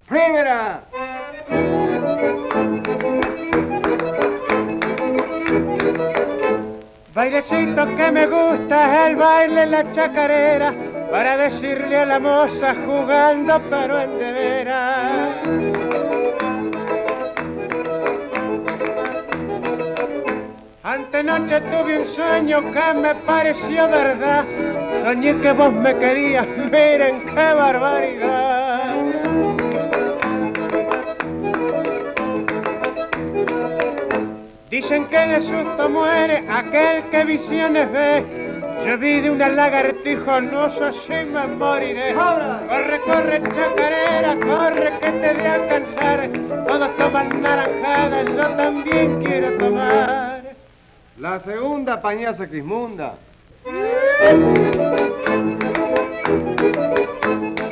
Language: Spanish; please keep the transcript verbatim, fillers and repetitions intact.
Primera. Bailecito que me gusta es el baile la chacarera, para decirle a la moza jugando pero en de veras. Antenoche tuve un sueño que me pareció verdad, soñé que vos me querías, miren qué barbaridad. Dicen que de susto muere aquel que visiones ve. Yo vi de una lagartija, no sé si me moriré. Corre, corre, chacarera, corre que te voy a alcanzar. Todos toman naranjada, yo también quiero tomar. La segunda, pañaza Quismunda.